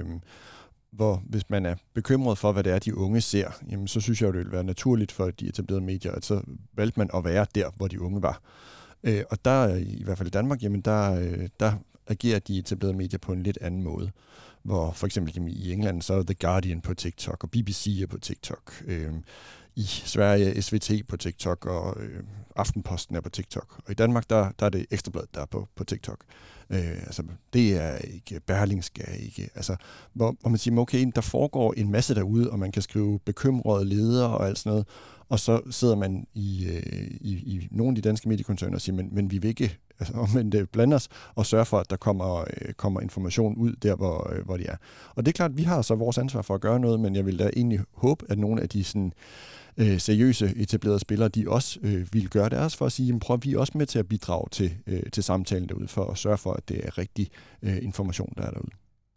Hvor hvis man er bekymret for, hvad det er, de unge ser, jamen, så synes jeg jo, det vil være naturligt for de etablerede medier, at så valgte man at være der, hvor de unge var. Og der, i hvert fald i Danmark, jamen der, der agerer de etablerede medier på en lidt anden måde. Hvor for eksempel jamen, i England, så er The Guardian på TikTok, og B B C er på TikTok. Øhm, I Sverige S V T på TikTok, og øh, Aftenposten er på TikTok. Og i Danmark, der, der er det Ekstrabladet, der er på, på TikTok. Øh, altså, det er ikke, Berlingske er ikke, altså, hvor, hvor man siger, okay, der foregår en masse derude, og man kan skrive bekymrede ledere og alt sådan noget, og så sidder man i, øh, i, i nogle af de danske mediekoncerner og siger, men, men vi vil ikke altså, men det blander os og sørge for, at der kommer, øh, kommer information ud der, hvor, øh, hvor de er. Og det er klart, at vi har så vores ansvar for at gøre noget, men jeg vil da egentlig håbe, at nogle af de sådan, øh, seriøse etablerede spillere, de også øh, vil gøre deres for at sige, jamen prøv vi er også med til at bidrage til, øh, til samtalen derude, for at sørge for, at det er rigtig øh, information, der er derude.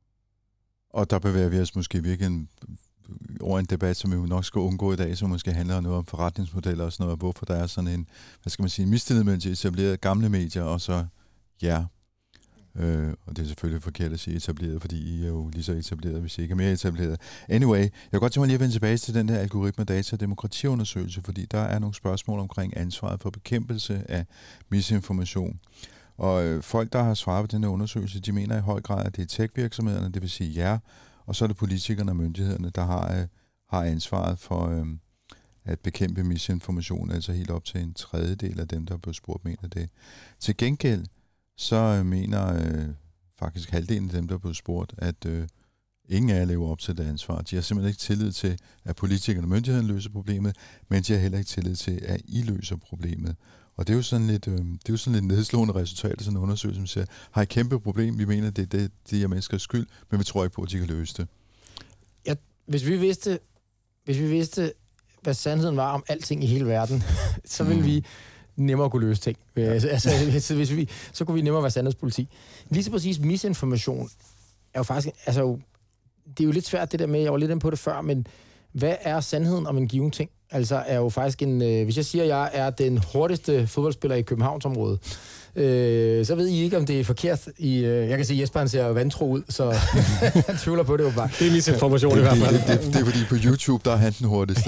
Og der bevæger vi os måske virkelig en, over en debat, som vi jo nok skal undgå i dag, som måske handler noget om forretningsmodeller og sådan noget, hvorfor der er sådan en, hvad skal man sige, mistillid mellem de etablerede gamle medier, og så jer. Øh, og det er selvfølgelig forkert at sige etableret, fordi I er jo lige så etableret, hvis I ikke er mere etableret. Anyway, jeg kan godt tænke mig lige at vende tilbage til den der algoritme data demokratiundersøgelse, fordi der er nogle spørgsmål omkring ansvaret for bekæmpelse af misinformation. Og øh, folk, der har svaret på den her undersøgelse, de mener i høj grad, at det er tech-virksomhederne, det vil sige jer, og så er det politikerne og myndighederne, der har, øh, har ansvaret for øh, at bekæmpe misinformation, altså helt op til en tredjedel af dem, der er blevet spurgt, mener det. Til gengæld, så øh, mener øh, faktisk halvdelen af dem, der er blevet spurgt, at øh, ingen af jer lever op til det ansvar. De har simpelthen ikke tillid til, at politikerne og myndighederne løser problemet, men de har heller ikke tillid til, at I løser problemet. Og det er jo sådan lidt, øh, det er jo sådan lidt nedslående resultat af sådan en undersøgelse, som siger, har I et kæmpe problem, vi mener, det er det, de her menneskers skyld, men vi tror ikke på, at de kan løse det. Ja, hvis vi vidste, hvis vi vidste, hvad sandheden var om alting i hele verden, så ville mm. vi nemmere kunne løse ting. Ja. Altså, hvis vi, så kunne vi nemmere være sandhedspoliti. Lige så præcis misinformation er jo faktisk... Altså, det er jo lidt svært det der med, jeg var lidt inde på det før, men hvad er sandheden om en given ting? Altså er jo faktisk en... Øh, hvis jeg siger, at jeg er den hurtigste fodboldspiller i Københavnsområdet, øh, så ved I ikke, om det er forkert. I, øh, jeg kan sige, at Jesper han ser vantro ud, så han tvivler på det jo bare. Det er misinformation i det, hvert fald. Det, det, det, det er fordi på YouTube, der er han den hurtigste.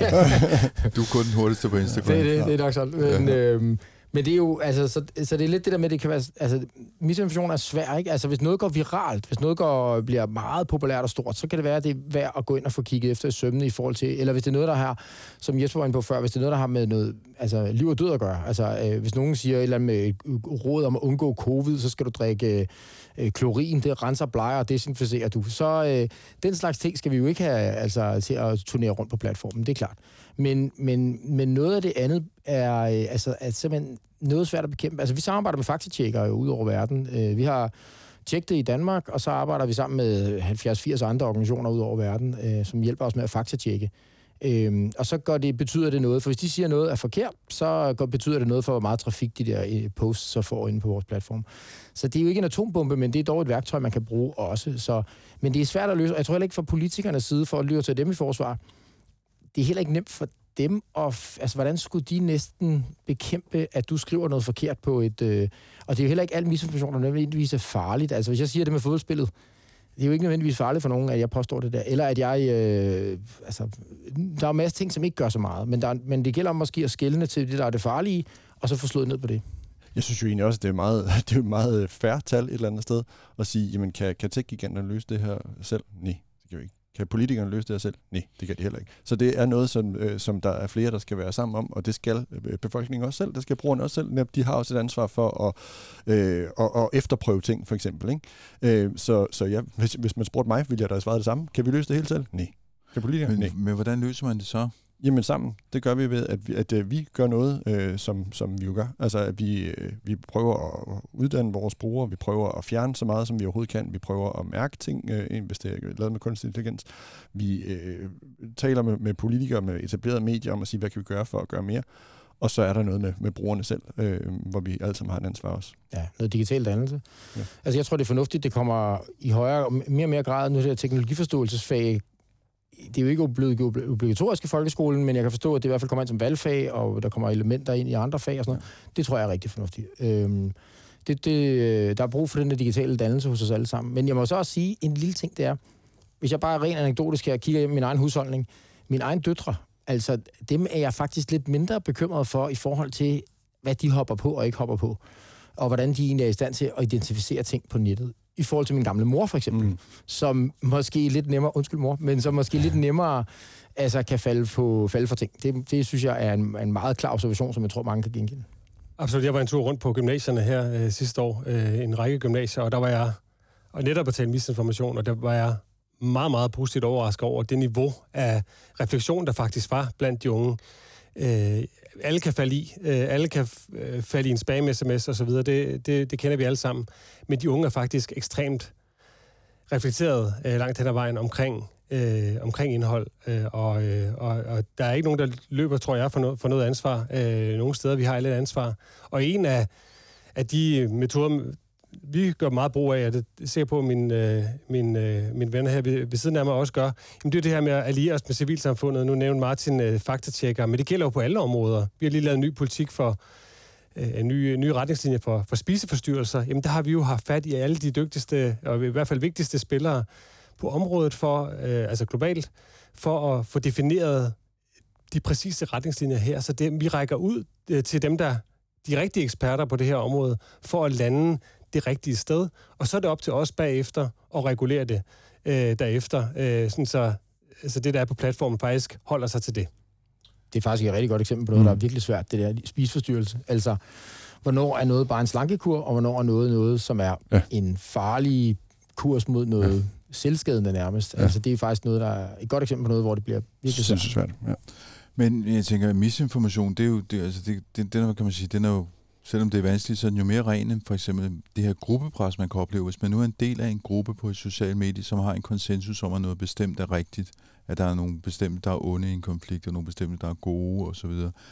Du er kun den hurtigste på Instagram. Det, det, det er nok sådan. Men, øh, men det er jo, altså, så, så det er lidt det der med, at det kan være, altså, misinformation er svært, ikke? Altså, hvis noget går viralt, hvis noget går, bliver meget populært og stort, så kan det være, at det er værd at gå ind og få kigget efter i sømmene i forhold til, eller hvis det er noget, der har, som Jesper var inde på før, hvis det er noget, der har med noget, altså, liv og død at gøre. Altså, øh, hvis nogen siger et eller andet med råd om at undgå covid, så skal du drikke øh, klorin, det renser blejer og desinficerer du. Så øh, den slags ting skal vi jo ikke have, altså, til at turnere rundt på platformen, det er klart. Men, men, men noget af det andet er, øh, altså, er simpelthen noget svært at bekæmpe. Altså, vi samarbejder med faktatjekkere ud over verden. Øh, vi har tjekket det i Danmark, og så arbejder vi sammen med halvfjerds firs andre organisationer ud over verden, øh, som hjælper os med at faktatjekke. Øh, og så gør det, betyder det noget, for hvis de siger noget er forkert, så gør, betyder det noget for, hvor meget trafik de der øh, posts så får inde på vores platform. Så det er jo ikke en atombombe, men det er dog et værktøj, man kan bruge også. Så, men det er svært at løse, og jeg tror heller ikke fra politikernes side, for at lytte til dem i forsvar, det er heller ikke nemt for dem, og altså, hvordan skulle de næsten bekæmpe, at du skriver noget forkert på et... Øh, og det er jo heller ikke al misinformation, der nødvendigvis er farligt. Altså, hvis jeg siger det med fodboldspillet, det er jo ikke nødvendigvis farligt for nogen, at jeg påstår det der. Eller at jeg... Øh, altså, der er en masse ting, som ikke gør så meget, men, der, men det gælder om måske at skelne til det, der er det farlige, og så få slået ned på det. Jeg synes jo egentlig også, at det er meget, det er et meget fair tal et eller andet sted, at sige, jamen, kan, kan tech-giganterne løse det her selv? Nej, det kan vi ikke. Kan politikerne løse det her selv? Nej, det kan de heller ikke. Så det er noget, som, øh, som der er flere, der skal være sammen om, og det skal øh, befolkningen også selv, det skal brugerne også selv. De har også et ansvar for at, øh, at, at efterprøve ting, for eksempel. Ikke? Øh, så så ja, hvis, hvis man spurgte mig, ville jeg da have svaret det samme. Kan vi løse det helt selv? Nej. Kan politikerne? Nej. Men, men hvordan løser man det så? Jamen sammen, det gør vi ved, at vi, at, at vi gør noget, øh, som, som vi jo gør. Altså, at vi, øh, vi prøver at uddanne vores brugere, vi prøver at fjerne så meget, som vi overhovedet kan. Vi prøver at mærke ting, øh, hvis det er lavet med kunstig intelligens. Vi øh, taler med, med politikere, med etablerede medier om at sige, hvad kan vi gøre for at gøre mere. Og så er der noget med, med brugerne selv, øh, hvor vi alle sammen har et ansvar også. Ja, noget digital dannelse. Ja. Altså, jeg tror, det er fornuftigt, det kommer i højere, mere og mere grad, nu er det teknologiforståelsesfag. Det er jo ikke blevet obligatorisk i folkeskolen, men jeg kan forstå, at det i hvert fald kommer ind som valgfag, og der kommer elementer ind i andre fag og sådan noget. Ja. Det tror jeg er rigtig fornuftigt. Øhm, det, det, der er brug for den der digitale dannelse hos os alle sammen. Men jeg må så også sige, en lille ting, det er, hvis jeg bare rent anekdotisk her kigger hjem i min egen husholdning, mine egne døtre, altså dem er jeg faktisk lidt mindre bekymret for i forhold til, hvad de hopper på og ikke hopper på, og hvordan de egentlig er i stand til at identificere ting på nettet. I forhold til min gamle mor, for eksempel, mm. som måske lidt nemmere, undskyld mor, men som måske lidt nemmere altså, kan falde, på, falde for ting. Det, det synes jeg er en, en meget klar observation, som jeg tror, mange kan genkende. Absolut. Jeg var en tur rundt på gymnasierne her øh, sidste år, øh, en række gymnasier, og der var jeg, og netop at tale misinformation, og der var jeg meget, meget positivt overrasket over det niveau af refleksion, der faktisk var blandt de unge. Øh, alle kan falde i, øh, alle kan øh, falde i en spam-sms og så videre, det, det, det kender vi alle sammen. Men de unge er faktisk ekstremt reflekteret øh, langt hen ad vejen omkring, øh, omkring indhold, øh, og, øh, og, og der er ikke nogen, der løber, tror jeg, for, no, for noget ansvar. Øh, nogle steder, vi har alle et ansvar. Og en af, af de metoder, vi gør meget brug af, og det ser på, at min, øh, min, øh, mine venner her ved, ved siden af mig også gør, jamen det er det her med at alliere os med civilsamfundet. Nu nævnte Martin øh, faktatjekker, men det gælder jo på alle områder. Vi har lige lavet en ny politik for øh, en ny, ny retningslinje for, for spiseforstyrrelser. Jamen der har vi jo haft fat i alle de dygtigste, og i hvert fald vigtigste spillere på området, for, øh, altså globalt, for at få defineret de præcise retningslinjer her. Så det, vi rækker ud øh, til dem, der de rigtige eksperter på det her område, for at lande det rigtige sted, og så er det op til os bagefter at regulere det øh, derefter, øh, sådan så, så det, der er på platformen, faktisk holder sig til det. Det er faktisk et rigtig godt eksempel på noget, mm. der er virkelig svært, det der spiseforstyrrelse. Altså, hvornår er noget bare en slankekur, og hvornår er noget noget, som er ja. en farlig kurs mod noget ja. selvskadende nærmest. Ja. Altså, det er faktisk noget, der er et godt eksempel på noget, hvor det bliver virkelig svært. svært. Ja. Men jeg tænker, at misinformation, det er jo, det, altså det, det, den, kan man sige, den er jo, selvom det er vanskeligt, så er den jo mere ren end for eksempel det her gruppepres, man kan opleve. Hvis man nu er en del af en gruppe på et socialt medie, som har en konsensus om, at noget bestemt er rigtigt, at der er nogle bestemte, der er onde i en konflikt, og nogle bestemte, der er gode osv.,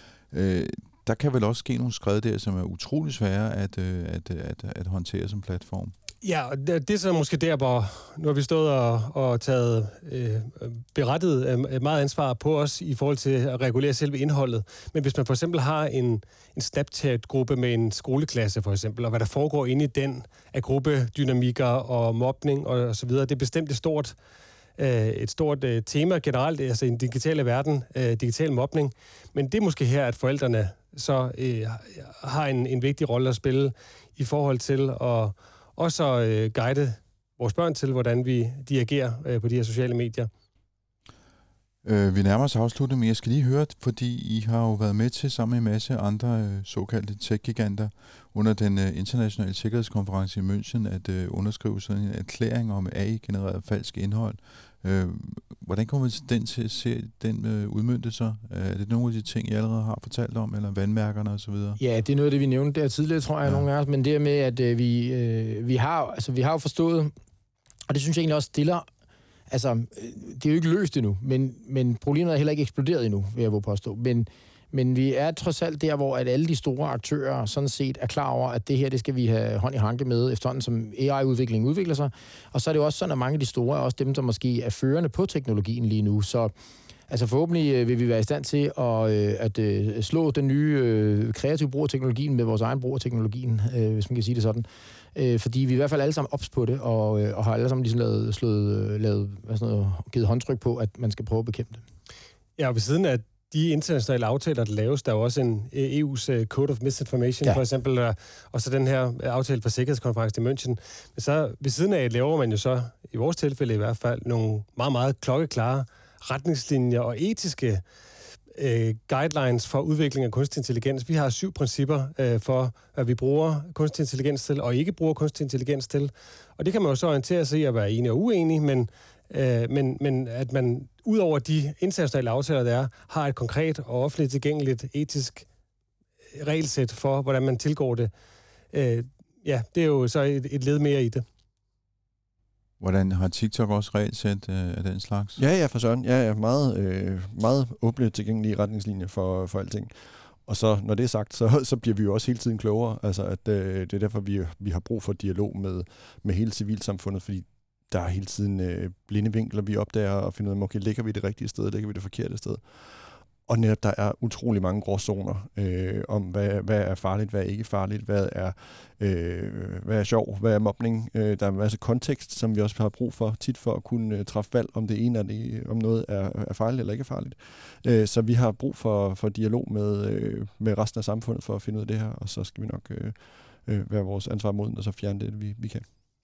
øh, der kan vel også ske nogle skred der, som er utrolig svære at, øh, at, at, at håndtere som platform. Ja, og det, det er så måske der, hvor nu har vi stået og, og taget øh, berettet øh, meget ansvar på os i forhold til at regulere selve indholdet. Men hvis man for eksempel har en, en Snapchat-gruppe med en skoleklasse for eksempel, og hvad der foregår inde i den af gruppedynamikker og mobning og, og så videre, det er bestemt et stort, øh, et stort øh, tema generelt, altså i den digitale verden, øh, digital mobning. Men det er måske her, at forældrene så øh, har en, en vigtig rolle at spille i forhold til at også øh, guide vores børn til, hvordan vi de agerer øh, på de her sociale medier. Øh, vi nærmer os afsluttet, men jeg skal lige høre, fordi I har jo været med til sammen med en masse andre øh, såkaldte tech-giganter under den øh, internationale sikkerhedskonference i München at øh, underskrive sådan en erklæring om A I-genereret falsk indhold. Øh, hvordan kommer den til at se den øh, udmønte sig? Er det nogle af de ting, I allerede har fortalt om, eller vandmærkerne og så videre? Ja, det er noget af det, vi nævnte der tidligere, tror jeg, ja. nogle af os, men det med, at øh, vi, øh, vi, har, altså, vi har jo forstået, og det synes jeg egentlig også stiller, altså, det er jo ikke løst endnu, men, men problemet er heller ikke eksploderet endnu, vil jeg våge påstå, men Men vi er trods alt der, hvor at alle de store aktører sådan set er klar over, at det her, det skal vi have hånd i hanke med, efterhånden som A I-udviklingen udvikler sig. Og så er det jo også sådan, at mange af de store er også dem, der måske er førende på teknologien lige nu. Så altså forhåbentlig vil vi være i stand til at, at, at slå den nye kreative brug af teknologien med vores egen brug af teknologien, hvis man kan sige det sådan. Fordi vi er i hvert fald alle sammen ops på det, og, og har alle sammen ligesom lavet, slået, lavet, hvad sådan noget, givet håndtryk på, at man skal prøve at bekæmpe det. Ja, og ved siden af de internationale aftaler, der laves, der er også en E U's Code of Misinformation, ja. for eksempel, og så den her aftale for sikkerhedskonference i München. Men så ved siden af laver man jo så, i vores tilfælde i hvert fald, nogle meget, meget klokkeklare retningslinjer og etiske øh, guidelines for udvikling af kunstig intelligens. Vi har syv principper øh, for, hvad vi bruger kunstig intelligens til, og ikke bruger kunstig intelligens til. Og det kan man jo så orientere sig i at være enig og uenig, men Øh, men, men at man ud over de internationale aftaler, der er, har et konkret og offentligt tilgængeligt etisk regelsæt for, hvordan man tilgår det. Øh, ja, det er jo så et, et led mere i det. Hvordan har TikTok også regelsæt øh, af den slags? Ja, ja, for søren. Ja, ja, meget, øh, meget åbne tilgængelige retningslinjer for, for alting. Og så, når det er sagt, så, så bliver vi jo også hele tiden klogere. Altså, at øh, det er derfor, vi, vi har brug for dialog med, med hele civilsamfundet, fordi der er hele tiden øh, blinde vinkler, vi opdager og finder ud af, okay, ligger vi det rigtige sted, ligger vi det forkerte sted. Og netop, der er utrolig mange gråzoner øh, om, hvad, hvad er farligt, hvad er ikke farligt, hvad er, øh, hvad er sjov, hvad er mobning. Øh, der er en masse kontekst, som vi også har brug for tit for at kunne øh, træffe valg, om det ene er det, om noget er, er farligt eller ikke farligt. Øh, så vi har brug for, for dialog med, øh, med resten af samfundet for at finde ud af det her, og så skal vi nok øh, øh, være vores ansvar moden, og så fjerne det, vi, vi kan.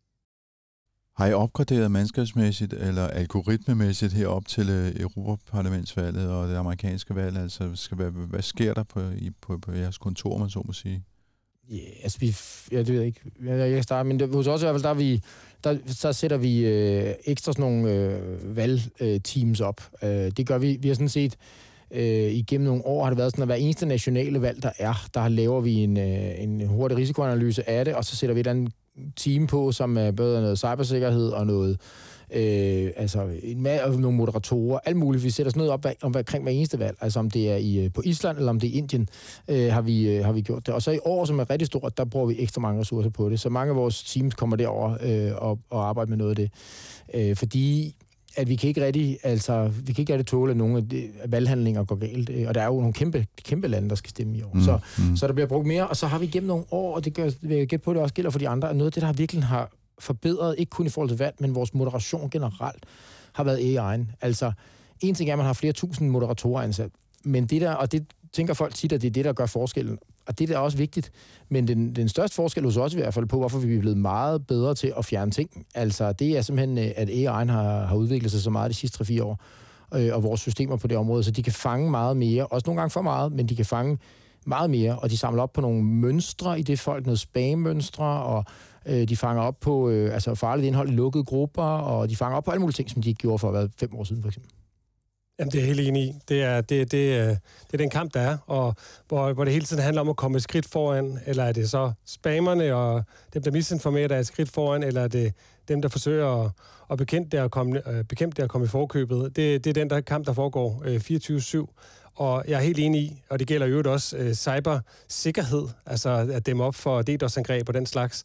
Har I opgraderet mandskabsmæssigt eller algoritmemæssigt herop til øh, Europaparlamentsvalget og det amerikanske valg? Altså, skal være, hvad sker der på, i, på, på jeres kontor, man så må sige? Ja, yeah, altså vi... Ja, det ved jeg ikke. Jeg, jeg kan starte, men det, hos os i hvert fald, der, vi, der så sætter vi øh, ekstra sådan nogle øh, valgteams op. Øh, det gør vi. Vi har sådan set... Øh, igennem nogle år har det været sådan, at hver eneste nationale valg, der er, der laver vi en, øh, en hurtig risikoanalyse af det, og så sætter vi et andet team på, som er både noget cybersikkerhed og noget, øh, altså en masse, nogle moderatorer, alt muligt. Vi sætter sådan noget op om omkring hver eneste valg, altså om det er i, på Island eller om det er i Indien, øh, har, vi, øh, har vi gjort det. Og så i år, som er rigtig stort, der bruger vi ekstra mange ressourcer på det. Så mange af vores teams kommer derover øh, og, og arbejder med noget af det. Øh, fordi at vi kan ikke rigtig, altså, vi kan ikke rigtig tåle, at nogle af de valghandlinger går galt. Og der er jo nogle kæmpe, kæmpe lande, der skal stemme i år. Mm, så, mm. så der bliver brugt mere, og så har vi gennem nogle år, og det gør, vil jeg gætte på, det også gælder for de andre, at noget af det, der virkelig har forbedret, ikke kun i forhold til valg, men vores moderation generelt, har været A I'en. Altså, en ting er, at man har flere tusind moderatorer ansat, men det der, og det tænker folk tit, at det er det, der gør forskellen. Og det er også vigtigt, men den, den største forskel hos os i hvert fald på, hvorfor vi er blevet meget bedre til at fjerne ting. Altså, det er simpelthen, at A I'en har, har udviklet sig så meget de sidste tre fire år, øh, og vores systemer på det område, så de kan fange meget mere, også nogle gange for meget, men de kan fange meget mere, og de samler op på nogle mønstre i det folk, noget spam-mønstre, og øh, de fanger op på øh, altså farligt indhold i lukkede grupper, og de fanger op på alle mulige ting, som de ikke gjorde for hvad, fem år siden, for eksempel. Jamen, det er jeg helt enig i. Det er, det, det, det er den kamp, der er, og hvor, hvor det hele tiden handler om at komme et skridt foran, eller er det så spammerne og dem, der misinformerer, der er et skridt foran, eller er det dem, der forsøger at, at bekæmpe det og komme, bekæmpe det og komme i forkøbet. Det, det er den der kamp, der foregår øh, fireogtyve syv, og jeg er helt enig i, og det gælder jo også øh, cybersikkerhed, altså at dæmme op for DDoS-angreb og den slags.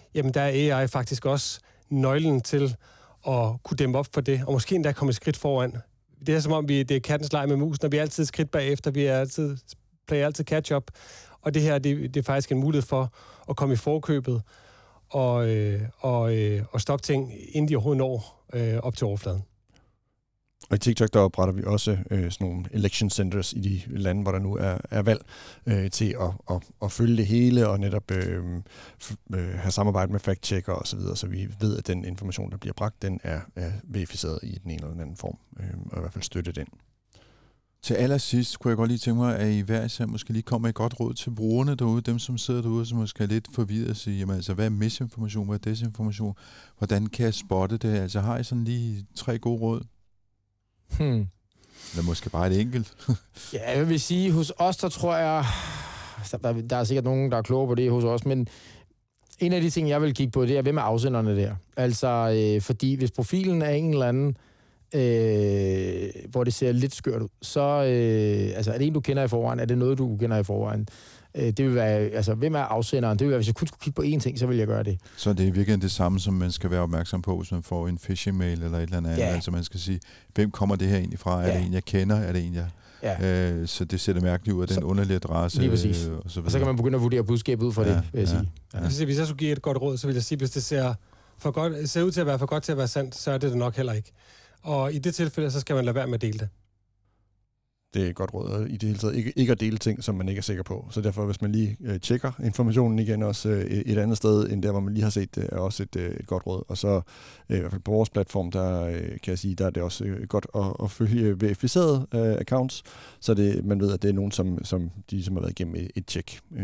jamen der er A I faktisk også nøglen til at kunne dæmme op for det, og måske endda komme et skridt foran. Det er som om, vi, det er kattens leg med musen, og vi er altid et skridt bagefter, vi er altid, player altid catch-up, og det her, det, det er faktisk en mulighed for at komme i forkøbet og, øh, og, øh, og stoppe ting, inden de overhovedet når øh, op til overfladen. Og i TikTok, der opretter vi også øh, sådan nogle election centers i de lande, hvor der nu er, er valg, øh, til at, at, at følge det hele og netop øh, f- øh, have samarbejde med fact-checker og så videre, så vi ved, at den information, der bliver bragt, den er, er verificeret i den ene eller den anden form, øh, og i hvert fald støtte den. Til allersidst kunne jeg godt lige tænke mig, at I hver især måske lige kommer med et godt råd til brugerne derude, dem som sidder derude, som måske er lidt forvirret og siger, jamen altså, hvad er misinformation, hvad er desinformation, hvordan kan jeg spotte det? Altså har I sådan lige tre gode råd? Hmm. Eller måske bare et enkelt? Ja, jeg vil sige, hos os, der tror jeg, der, der er sikkert nogen, der er klogere på det hos os, men en af de ting, jeg vil kigge på, det er, hvem er afsenderne der? Altså, øh, fordi hvis profilen er en eller anden, øh, hvor det ser lidt skørt ud, så øh, altså, er det en, du kender i forvejen? Er det noget, du kender i forvejen? Øh, det vil være, altså, hvem er afsenderen? Det vil være, hvis jeg kun skulle kigge på én ting, så vil jeg gøre det. Så det er virkelig det samme, som man skal være opmærksom på, hvis man får en phishing-mail eller et eller andet. Ja. Altså man skal sige, hvem kommer det her egentlig fra? Er Ja. det en, jeg kender? Er det en, jeg... Ja. Øh, så det ser det mærkeligt ud, at det er en underlig adresse. Lige præcis. Øh, og, så Og så kan man begynde at vurdere budskabet ud fra Ja, det, vil jeg ja. sige. Ja. Hvis, hvis jeg skulle give et godt råd, så vil jeg sige, hvis det ser, for godt, ser ud til at være for godt til at være sandt, så er det det nok heller ikke. Og i det tilfælde, så skal man lade være med at dele det. Det er et godt råd i det hele taget. Ikke, ikke at dele ting, som man ikke er sikker på. Så derfor, hvis man lige øh, tjekker informationen igen også øh, et andet sted, end der, hvor man lige har set det, er også et, øh, et godt råd. Og så øh, i hvert fald på vores platform, der øh, kan jeg sige, der er det også øh, godt at, at følge verificerede øh, accounts, så det, man ved, at det er nogen, som, som de som har været igennem et, et tjek. Øh.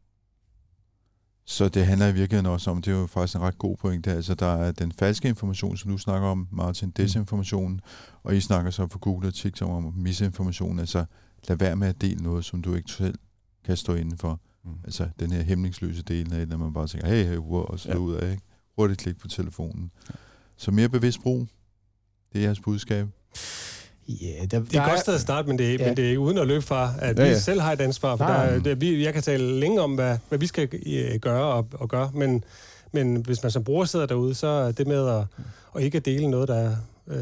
Så det handler i virkeligheden også om, det er jo faktisk en ret god pointe, altså der er den falske information, som du snakker om, Martin, desinformationen, og I snakker så på Google og TikTok om misinformation, altså lad være med at dele noget, som du ikke selv kan stå inden for. Mm. Altså den her hæmningsløse del af, når man bare tænker, hey, hey, wow, og så ja. ud af, ikke? Hurtigt klik på telefonen. Ja. Så mere bevidst brug, det er jeres budskab. Yeah, der, det er et godt sted at starte, men det er, ja. men det er uden at løbe fra, at ja, ja. vi selv har et ansvar. For der, der, vi, jeg kan tale længe om, hvad, hvad vi skal gøre og, og gøre, men, men hvis man som bruger sidder derude, så er det med at, at ikke at dele noget, der øh,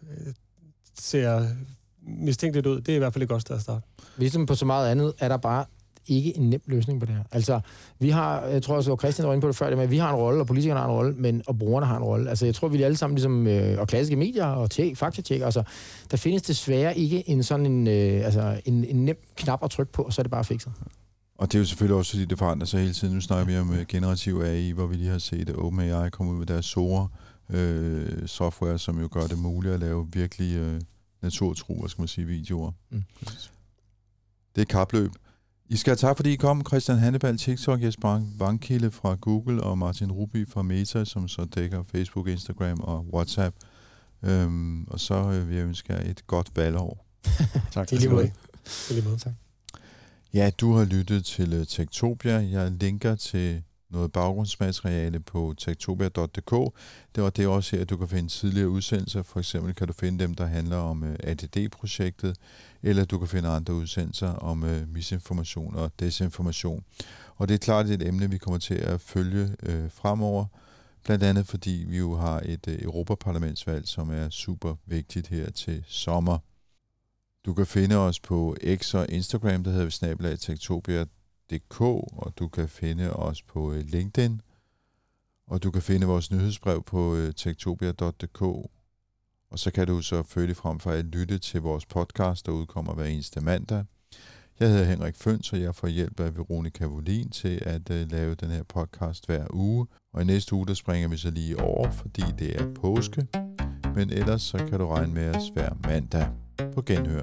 ser mistænkeligt ud, det er i hvert fald et godt sted at starte. Ligesom på så meget andet, er der bare ikke en nem løsning på det her. Altså, vi har, jeg tror også, at Christian var inde på det før, men vi har en rolle, og politikerne har en rolle, men, og brugerne har en rolle. Altså, jeg tror, vi alle sammen, ligesom, øh, og klassiske medier og tjek, faktatjek, altså, der findes desværre ikke en sådan en, øh, altså, en, en nem knap at trykke på, og så er det bare fikset. Og det er jo selvfølgelig også, fordi det forandrer sig hele tiden. Nu snakker vi om generativ A I, hvor vi lige har set, at OpenAI kommer ud med deres Sora øh, software, som jo gør det muligt at lave virkelig øh, naturtro, hvad skal man sige, videoer. Mm. Det er kapløb. I skal have tak, fordi I kom. Christian Hannebal, TikTok, Jesper Vangkilde fra Google og Martin Ruby fra Meta, som så dækker Facebook, Instagram og WhatsApp. Øhm, og så øh, vil jeg ønske jer et godt valgår. Tak. Til lige måde. Til lige måde. Tak. Ja, du har lyttet til uh, Techtopia. Jeg linker til noget baggrundsmateriale på techtopia punktum d k. Det var det også her, at du kan finde tidligere udsendelser. For eksempel kan du finde dem, der handler om uh, A D D-projektet, eller du kan finde andre udsendelser om uh, misinformation og desinformation. Og det er klart et emne, vi kommer til at følge uh, fremover, blandt andet fordi vi jo har et uh, Europaparlamentsvalg, som er super vigtigt her til sommer. Du kan finde os på X og Instagram, der hedder vi snabel-a techtopia punktum d k, og du kan finde os på LinkedIn, og du kan finde vores nyhedsbrev på techtopia punktum d k, og så kan du så følge frem for at lytte til vores podcast, der udkommer hver eneste mandag. Jeg hedder Henrik Føns, og jeg får hjælp af Veronica Volin til at uh, lave den her podcast hver uge, og i næste uge, der springer vi så lige over, fordi det er påske, men ellers så kan du regne med os hver mandag. På genhør.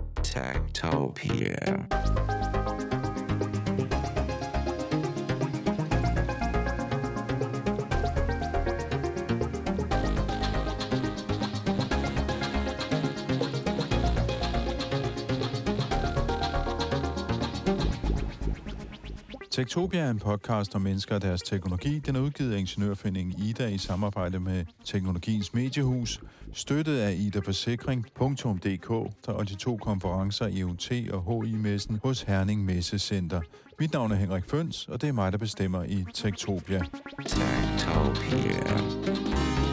Techtopia. Techtopia er en podcast om mennesker og deres teknologi. Den er udgivet af Ingeniørforeningen Ida i samarbejde med Teknologiens Mediehus, støttet af ida forsikring punktum d k og de to konferencer E U T og H I-messen hos Herning Messecenter. Mit navn er Henrik Føns, og det er mig, der bestemmer i Techtopia. Techtopia.